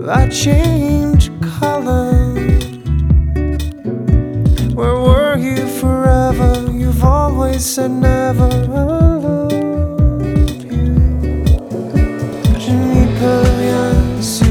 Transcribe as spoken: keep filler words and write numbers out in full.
I change color. Where were you forever? You've always said never.